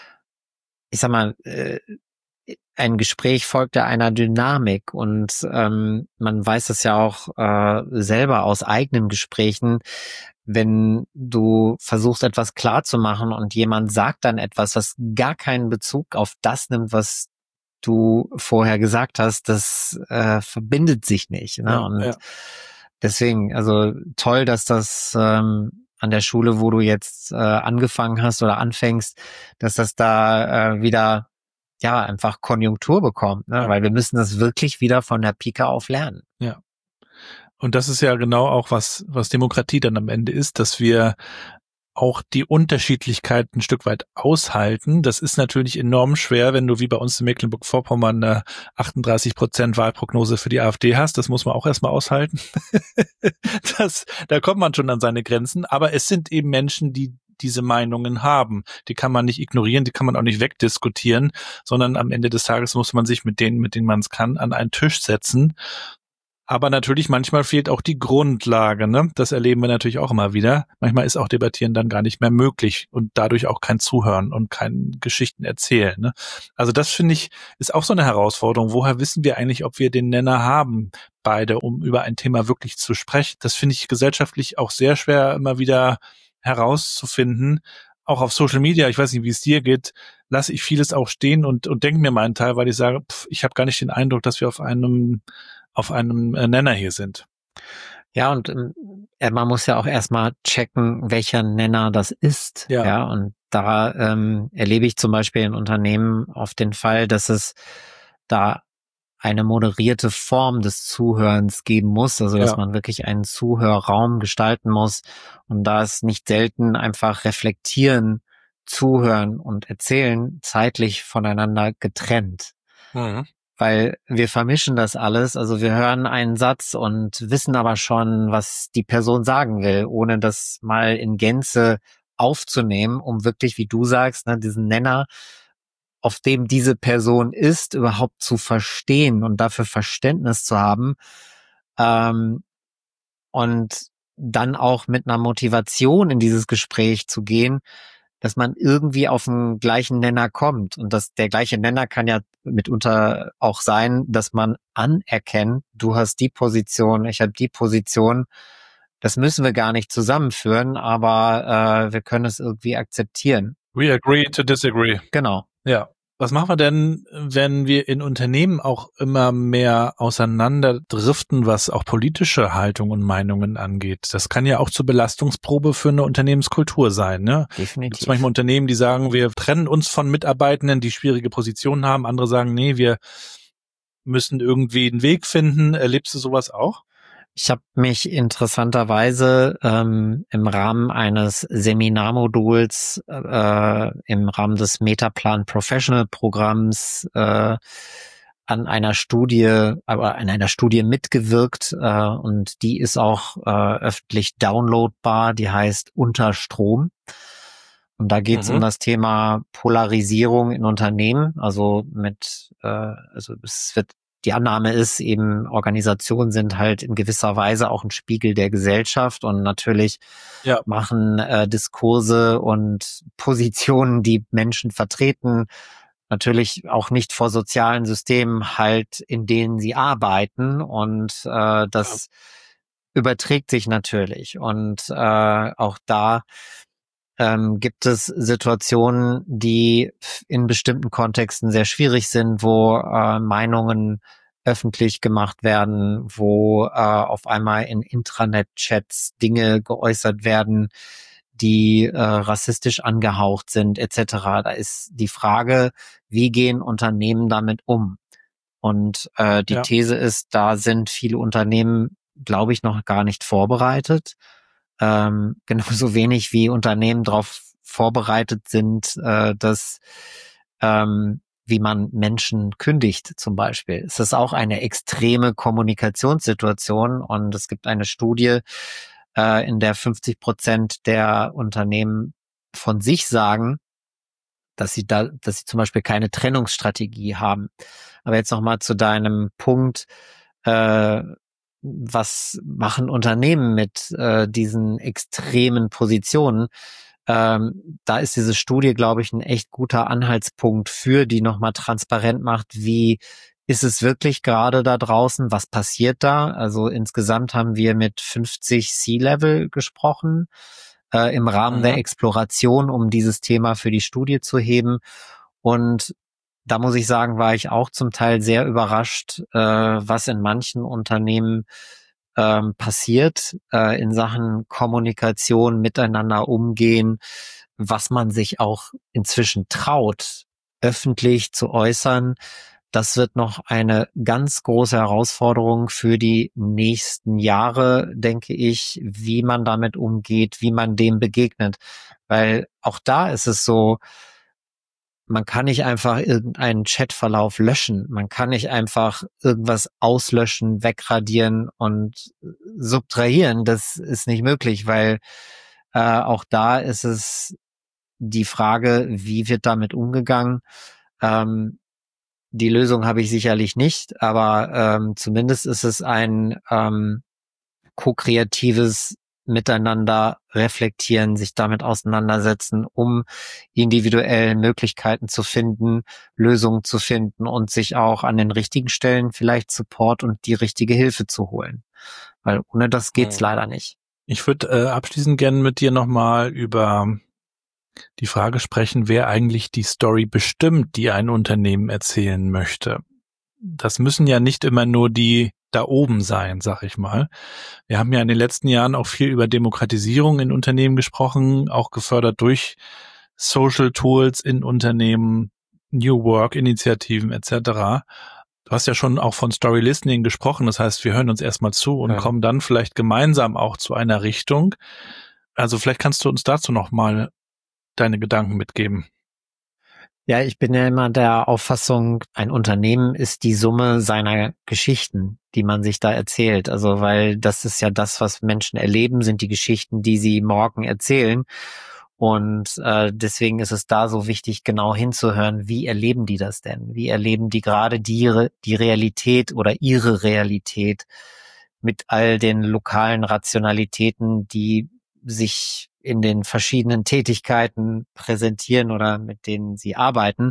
ich sag mal, äh, ein Gespräch folgt ja einer Dynamik und ähm, man weiß es ja auch äh, selber aus eigenen Gesprächen, wenn du versuchst, etwas klar zu machen und jemand sagt dann etwas, was gar keinen Bezug auf das nimmt, was du vorher gesagt hast, das äh, verbindet sich nicht. Ne? Ja, und ja. deswegen, also toll, dass das ähm, an der Schule, wo du jetzt äh, angefangen hast oder anfängst, dass das da äh, wieder ja einfach Konjunktur bekommt, ne? Ja. Weil wir müssen das wirklich wieder von der Pike auf lernen. Ja. Und das ist ja genau auch, was was Demokratie dann am Ende ist, dass wir auch die Unterschiedlichkeit ein Stück weit aushalten. Das ist natürlich enorm schwer, wenn du wie bei uns in Mecklenburg-Vorpommern eine achtunddreißig Prozent Wahlprognose für die AfD hast. Das muss man auch erstmal aushalten. das, da kommt man schon an seine Grenzen. Aber es sind eben Menschen, die diese Meinungen haben. Die kann man nicht ignorieren, die kann man auch nicht wegdiskutieren, sondern am Ende des Tages muss man sich mit denen, mit denen man es kann, an einen Tisch setzen. Aber natürlich, manchmal fehlt auch die Grundlage, ne? Das erleben wir natürlich auch immer wieder. Manchmal ist auch Debattieren dann gar nicht mehr möglich und dadurch auch kein Zuhören und kein Geschichten erzählen, ne? Also das, finde ich, ist auch so eine Herausforderung. Woher wissen wir eigentlich, ob wir den Nenner haben, beide, um über ein Thema wirklich zu sprechen? Das finde ich gesellschaftlich auch sehr schwer immer wieder herauszufinden. Auch auf Social Media, ich weiß nicht, wie es dir geht, lasse ich vieles auch stehen und, und denke mir meinen Teil, weil ich sage, pff, ich habe gar nicht den Eindruck, dass wir auf einem auf einem Nenner hier sind. Ja, und äh, man muss ja auch erstmal checken, welcher Nenner das ist. Ja. Ja, und da ähm, erlebe ich zum Beispiel in Unternehmen oft den Fall, dass es da eine moderierte Form des Zuhörens geben muss, also dass Ja. man wirklich einen Zuhörraum gestalten muss. Und da ist nicht selten einfach reflektieren, zuhören und erzählen zeitlich voneinander getrennt. Mhm. Weil wir vermischen das alles, also wir hören einen Satz und wissen aber schon, was die Person sagen will, ohne das mal in Gänze aufzunehmen, um wirklich, wie du sagst, ne, diesen Nenner, auf dem diese Person ist, überhaupt zu verstehen und dafür Verständnis zu haben, ähm, und dann auch mit einer Motivation in dieses Gespräch zu gehen, dass man irgendwie auf den gleichen Nenner kommt. Und das, der gleiche Nenner kann ja mitunter auch sein, dass man anerkennt, du hast die Position, ich habe die Position. Das müssen wir gar nicht zusammenführen, aber äh, wir können es irgendwie akzeptieren. We agree to disagree. Genau. Ja. Was machen wir denn, wenn wir in Unternehmen auch immer mehr auseinanderdriften, was auch politische Haltung und Meinungen angeht? Das kann ja auch zur Belastungsprobe für eine Unternehmenskultur sein, ne? Definitiv. Es gibt manchmal Unternehmen, die sagen, wir trennen uns von Mitarbeitenden, die schwierige Positionen haben. Andere sagen, nee, wir müssen irgendwie einen Weg finden. Erlebst du sowas auch? Ich habe mich interessanterweise ähm, im Rahmen eines Seminarmoduls äh, im Rahmen des Metaplan Professional Programms äh, an einer Studie, aber an einer Studie mitgewirkt äh, und die ist auch äh, öffentlich downloadbar. Die heißt Unter Strom. Und da geht es Mhm. um das Thema Polarisierung in Unternehmen. Also mit, äh, also es wird Die Annahme ist eben, Organisationen sind halt in gewisser Weise auch ein Spiegel der Gesellschaft und natürlich Ja. machen äh, Diskurse und Positionen, die Menschen vertreten, natürlich auch nicht vor sozialen Systemen halt, in denen sie arbeiten und äh, das ja. überträgt sich natürlich und äh, auch da Ähm, gibt es Situationen, die in bestimmten Kontexten sehr schwierig sind, wo äh, Meinungen öffentlich gemacht werden, wo äh, auf einmal in Intranet-Chats Dinge geäußert werden, die äh, rassistisch angehaucht sind, et cetera. Da ist die Frage, wie gehen Unternehmen damit um? Und äh, die Ja. These ist, da sind viele Unternehmen, glaube ich, noch gar nicht vorbereitet. Ähm, genauso wenig wie Unternehmen darauf vorbereitet sind, äh, dass ähm, wie man Menschen kündigt zum Beispiel. Es ist auch eine extreme Kommunikationssituation und es gibt eine Studie, äh, in der fünfzig Prozent der Unternehmen von sich sagen, dass sie da, dass sie zum Beispiel keine Trennungsstrategie haben. Aber jetzt nochmal zu deinem Punkt, äh, was machen Unternehmen mit äh, diesen extremen Positionen? Ähm, da ist diese Studie, glaube ich, ein echt guter Anhaltspunkt für, die nochmal transparent macht, wie ist es wirklich gerade da draußen, was passiert da? Also insgesamt haben wir mit fünfzig C-Level gesprochen, äh, im Rahmen Mhm. der Exploration, um dieses Thema für die Studie zu heben. Und da muss ich sagen, war ich auch zum Teil sehr überrascht, äh, was in manchen Unternehmen ähm, passiert, äh, in Sachen Kommunikation, miteinander umgehen, was man sich auch inzwischen traut, öffentlich zu äußern. Das wird noch eine ganz große Herausforderung für die nächsten Jahre, denke ich, wie man damit umgeht, wie man dem begegnet. Weil auch da ist es so, man kann nicht einfach irgendeinen Chatverlauf löschen. Man kann nicht einfach irgendwas auslöschen, wegradieren und subtrahieren. Das ist nicht möglich, weil äh, auch da ist es die Frage, wie wird damit umgegangen? Ähm, die Lösung habe ich sicherlich nicht, aber ähm, zumindest ist es ein ähm, ko-kreatives Miteinander reflektieren, sich damit auseinandersetzen, um individuell Möglichkeiten zu finden, Lösungen zu finden und sich auch an den richtigen Stellen vielleicht Support und die richtige Hilfe zu holen. Weil ohne das geht's Mhm. leider nicht. Ich würde äh, abschließend gerne mit dir nochmal über die Frage sprechen, wer eigentlich die Story bestimmt, die ein Unternehmen erzählen möchte. Das müssen ja nicht immer nur die da oben sein, sag ich mal. Wir haben ja in den letzten Jahren auch viel über Demokratisierung in Unternehmen gesprochen, auch gefördert durch Social Tools in Unternehmen, New Work Initiativen et cetera. Du hast ja schon auch von Story Listening gesprochen, das heißt, wir hören uns erstmal zu und ja. kommen dann vielleicht gemeinsam auch zu einer Richtung. Also vielleicht kannst du uns dazu noch mal deine Gedanken mitgeben. Ja, ich bin ja immer der Auffassung, ein Unternehmen ist die Summe seiner Geschichten, die man sich da erzählt. Also, weil das ist ja das, was Menschen erleben, sind die Geschichten, die sie morgen erzählen. Und äh, deswegen ist es da so wichtig, genau hinzuhören, wie erleben die das denn? Wie erleben die gerade die, die Realität oder ihre Realität mit all den lokalen Rationalitäten, die sich in den verschiedenen Tätigkeiten präsentieren oder mit denen sie arbeiten.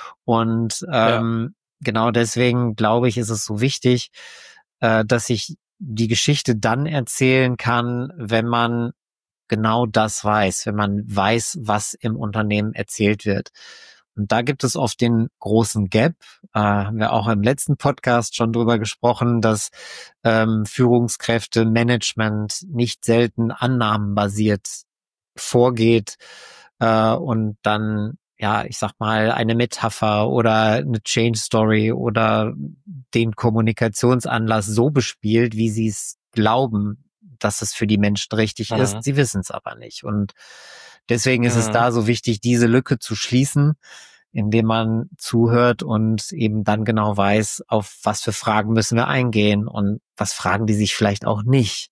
Und ähm, ja. genau deswegen glaube ich, ist es so wichtig, äh, dass ich die Geschichte dann erzählen kann, wenn man genau das weiß, wenn man weiß, was im Unternehmen erzählt wird. Und da gibt es oft den großen Gap, äh, haben wir auch im letzten Podcast schon drüber gesprochen, dass ähm, Führungskräfte, Management nicht selten annahmenbasiert vorgeht äh, und dann, ja, ich sag mal, eine Metapher oder eine Change Story oder den Kommunikationsanlass so bespielt, wie sie es glauben, dass es für die Menschen richtig mhm. ist. Sie wissen es aber nicht. Und deswegen ist mhm. es da so wichtig, diese Lücke zu schließen, indem man zuhört und eben dann genau weiß, auf was für Fragen müssen wir eingehen und was fragen die sich vielleicht auch nicht.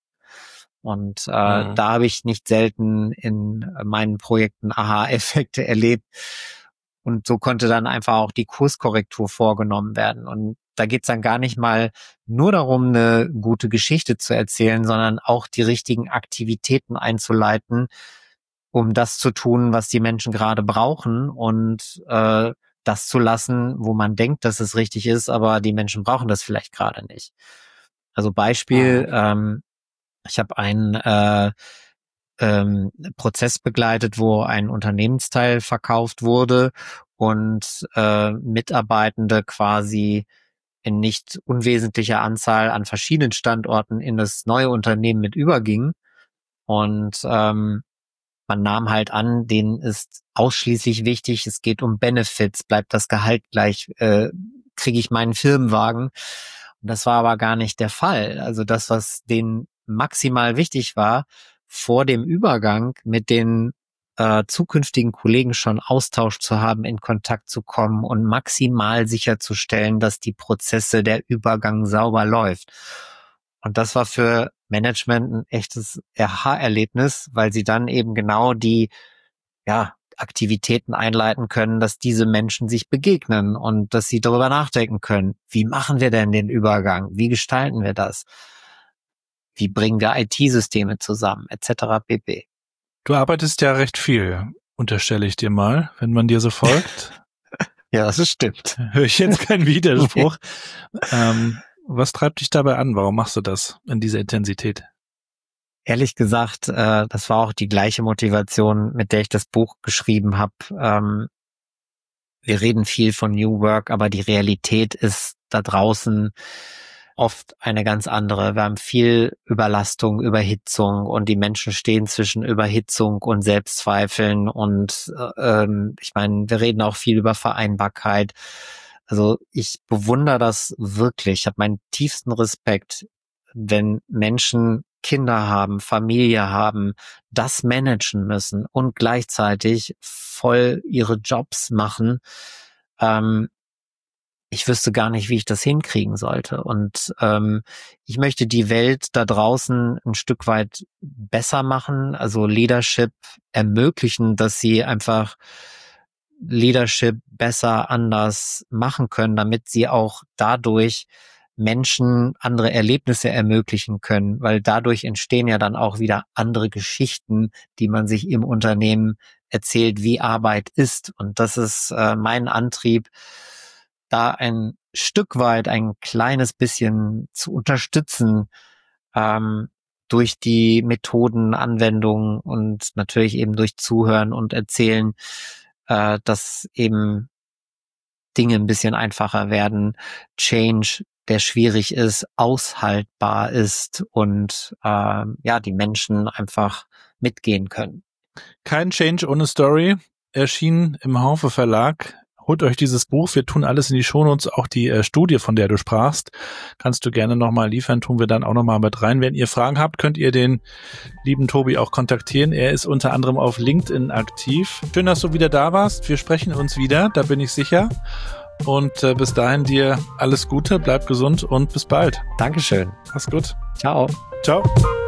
Und äh, mhm. da habe ich nicht selten in meinen Projekten Aha-Effekte erlebt. Und so konnte dann einfach auch die Kurskorrektur vorgenommen werden. Und da geht's dann gar nicht mal nur darum, eine gute Geschichte zu erzählen, sondern auch die richtigen Aktivitäten einzuleiten, um das zu tun, was die Menschen gerade brauchen und äh, das zu lassen, wo man denkt, dass es richtig ist, aber die Menschen brauchen das vielleicht gerade nicht. Also Beispiel, mhm. ähm, ich habe einen äh, ähm, Prozess begleitet, wo ein Unternehmensteil verkauft wurde und äh, Mitarbeitende quasi in nicht unwesentlicher Anzahl an verschiedenen Standorten in das neue Unternehmen mit übergingen. Und ähm, man nahm halt an, denen ist ausschließlich wichtig, es geht um Benefits, bleibt das Gehalt gleich, äh, kriege ich meinen Firmenwagen. Und das war aber gar nicht der Fall. Also das, was denen maximal wichtig war, vor dem Übergang mit den äh, zukünftigen Kollegen schon Austausch zu haben, in Kontakt zu kommen und maximal sicherzustellen, dass die Prozesse, der Übergang sauber läuft. Und das war für Management ein echtes Aha-Erlebnis, weil sie dann eben genau die ja, Aktivitäten einleiten können, dass diese Menschen sich begegnen und dass sie darüber nachdenken können. Wie machen wir denn den Übergang? Wie gestalten wir das? Wie bringen wir I T-Systeme zusammen, et cetera pp. Du arbeitest ja recht viel, unterstelle ich dir mal, wenn man dir so folgt. Ja, das stimmt. Höre ich jetzt keinen Widerspruch. ähm, was treibt dich dabei an? Warum machst du das in dieser Intensität? Ehrlich gesagt, äh, das war auch die gleiche Motivation, mit der ich das Buch geschrieben habe. Ähm, wir reden viel von New Work, aber die Realität ist da draußen oft eine ganz andere. Wir haben viel Überlastung, Überhitzung und die Menschen stehen zwischen Überhitzung und Selbstzweifeln und äh, ähm, ich meine, wir reden auch viel über Vereinbarkeit. Also ich bewundere das wirklich. Ich habe meinen tiefsten Respekt, wenn Menschen Kinder haben, Familie haben, das managen müssen und gleichzeitig voll ihre Jobs machen. Ähm, ich wüsste gar nicht, wie ich das hinkriegen sollte. Und ähm, ich möchte die Welt da draußen ein Stück weit besser machen, also Leadership ermöglichen, dass sie einfach Leadership besser anders machen können, damit sie auch dadurch Menschen andere Erlebnisse ermöglichen können, weil dadurch entstehen ja dann auch wieder andere Geschichten, die man sich im Unternehmen erzählt, wie Arbeit ist. Und das ist äh, mein Antrieb, da ein Stück weit ein kleines bisschen zu unterstützen ähm, durch die Methoden, Anwendungen und natürlich eben durch Zuhören und Erzählen, äh, dass eben Dinge ein bisschen einfacher werden, Change der schwierig ist, aushaltbar ist und äh, ja, die Menschen einfach mitgehen können. Kein Change ohne Story, erschienen im Haufe Verlag. Holt euch dieses Buch, wir tun alles in die Shownotes, auch die äh, Studie, von der du sprachst, kannst du gerne nochmal liefern, tun wir dann auch nochmal mit rein. Wenn ihr Fragen habt, könnt ihr den lieben Tobi auch kontaktieren. Er ist unter anderem auf LinkedIn aktiv. Schön, dass du wieder da warst. Wir sprechen uns wieder, da bin ich sicher. Und äh, bis dahin dir alles Gute, bleib gesund und bis bald. Dankeschön. Mach's gut. Ciao. Ciao.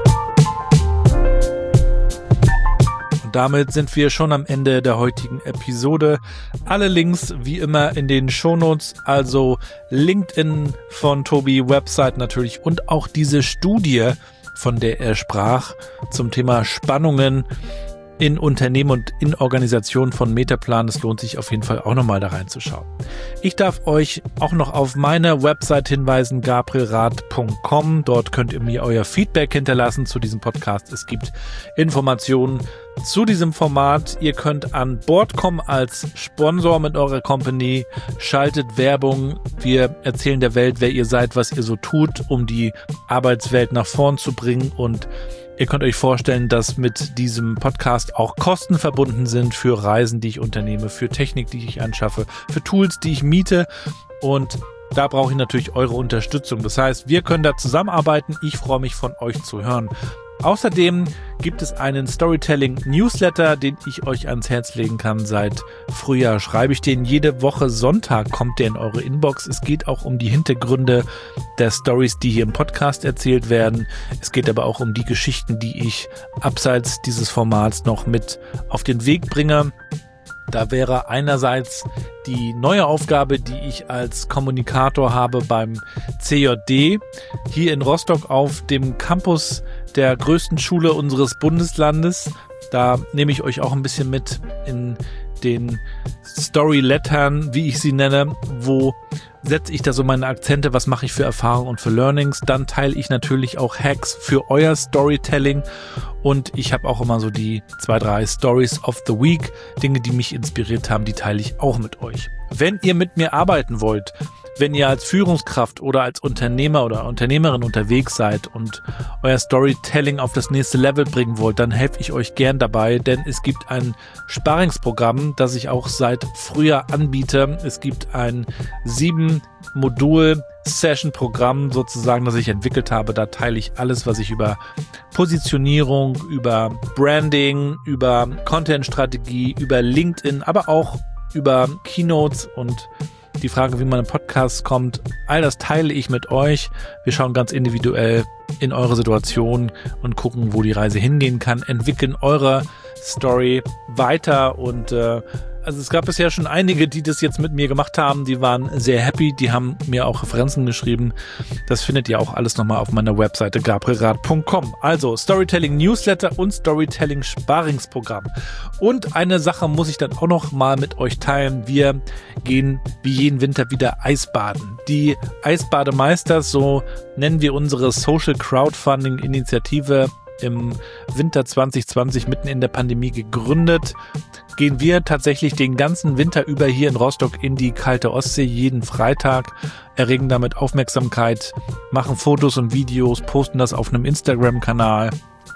Damit sind wir schon am Ende der heutigen Episode. Alle Links wie immer in den Shownotes, also LinkedIn von Tobi, Website natürlich und auch diese Studie, von der er sprach, zum Thema Spannungen in Unternehmen und in Organisationen von Metaplan. Es lohnt sich auf jeden Fall auch nochmal da reinzuschauen. Ich darf euch auch noch auf meine Website hinweisen, gabrielrath punkt com. Dort könnt ihr mir euer Feedback hinterlassen zu diesem Podcast. Es gibt Informationen zu diesem Format. Ihr könnt an Bord kommen als Sponsor mit eurer Company. Schaltet Werbung. Wir erzählen der Welt, wer ihr seid, was ihr so tut, um die Arbeitswelt nach vorn zu bringen. Und ihr könnt euch vorstellen, dass mit diesem Podcast auch Kosten verbunden sind für Reisen, die ich unternehme, für Technik, die ich anschaffe, für Tools, die ich miete. Und da brauche ich natürlich eure Unterstützung. Das heißt, wir können da zusammenarbeiten. Ich freue mich, von euch zu hören. Außerdem gibt es einen Storytelling-Newsletter, den ich euch ans Herz legen kann. Seit Frühjahr schreibe ich den. Jede Woche Sonntag kommt der in eure Inbox. Es geht auch um die Hintergründe der Stories, die hier im Podcast erzählt werden. Es geht aber auch um die Geschichten, die ich abseits dieses Formats noch mit auf den Weg bringe. Da wäre einerseits die neue Aufgabe, die ich als Kommunikator habe beim C J D hier in Rostock auf dem Campus der größten Schule unseres Bundeslandes. Da nehme ich euch auch ein bisschen mit in den Story-Lettern, wie ich sie nenne, wo setze ich da so meine Akzente, was mache ich für Erfahrungen und für Learnings. Dann teile ich natürlich auch Hacks für euer Storytelling und ich habe auch immer so die zwei, drei Stories of the Week, Dinge, die mich inspiriert haben, die teile ich auch mit euch. Wenn ihr mit mir arbeiten wollt, wenn ihr als Führungskraft oder als Unternehmer oder Unternehmerin unterwegs seid und euer Storytelling auf das nächste Level bringen wollt, dann helfe ich euch gern dabei, denn es gibt ein Sparringsprogramm, das ich auch seit Frühjahr anbiete. Es gibt ein sieben Modul Session-Programm sozusagen, das ich entwickelt habe. Da teile ich alles, was ich über Positionierung, über Branding, über Content-Strategie, über LinkedIn, aber auch über Keynotes und die Frage, wie man in Podcasts kommt, all das teile ich mit euch. Wir schauen ganz individuell in eure Situation und gucken, wo die Reise hingehen kann, entwickeln eure Story weiter und äh, also es gab bisher schon einige, die das jetzt mit mir gemacht haben, die waren sehr happy, die haben mir auch Referenzen geschrieben. Das findet ihr auch alles nochmal auf meiner Webseite gabrielrath punkt com. Also Storytelling Newsletter und Storytelling Sparingsprogramm. Und eine Sache muss ich dann auch noch mal mit euch teilen. Wir gehen wie jeden Winter wieder Eisbaden. Die Eisbademeisters, so nennen wir unsere Social Crowdfunding Initiative, im Winter zwanzig zwanzig mitten in der Pandemie gegründet, gehen wir tatsächlich den ganzen Winter über hier in Rostock in die kalte Ostsee jeden Freitag, erregen damit Aufmerksamkeit, machen Fotos und Videos, posten das auf einem Instagram-Kanal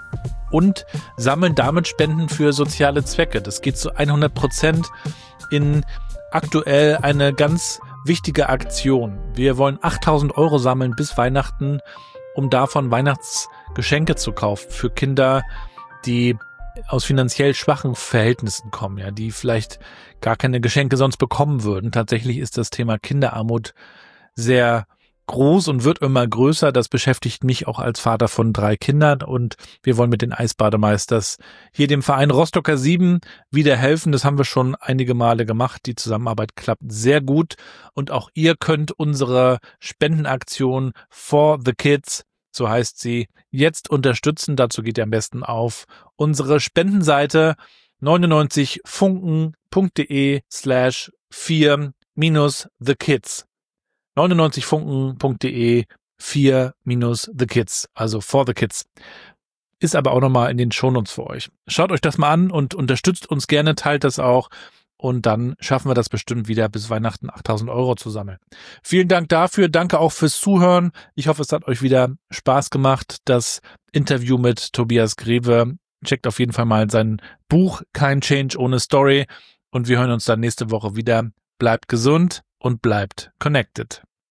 und sammeln damit Spenden für soziale Zwecke. Das geht zu hundert Prozent in aktuell eine ganz wichtige Aktion. Wir wollen achttausend Euro sammeln bis Weihnachten, um davon Weihnachtsgeschenke zu kaufen für Kinder, die aus finanziell schwachen Verhältnissen kommen, ja, die vielleicht gar keine Geschenke sonst bekommen würden. Tatsächlich ist das Thema Kinderarmut sehr groß und wird immer größer. Das beschäftigt mich auch als Vater von drei Kindern und wir wollen mit den Eisbademeisters hier dem Verein Rostocker sieben wieder helfen. Das haben wir schon einige Male gemacht. Die Zusammenarbeit klappt sehr gut und auch ihr könnt unsere Spendenaktion For the Kids, so heißt sie, jetzt unterstützen. Dazu geht ihr am besten auf unsere Spendenseite neunundneunzig funken punkt de slash vier minus the kids. neunundneunzig funken punkt de vier minus the kids, also for the kids. Ist aber auch nochmal in den Shownotes für euch. Schaut euch das mal an und unterstützt uns gerne, teilt das auch. Und dann schaffen wir das bestimmt wieder bis Weihnachten achttausend Euro zu sammeln. Vielen Dank dafür. Danke auch fürs Zuhören. Ich hoffe, es hat euch wieder Spaß gemacht. Das Interview mit Tobias Greve. Checkt auf jeden Fall mal sein Buch Kein Change ohne Story. Und wir hören uns dann nächste Woche wieder. Bleibt gesund und bleibt connected.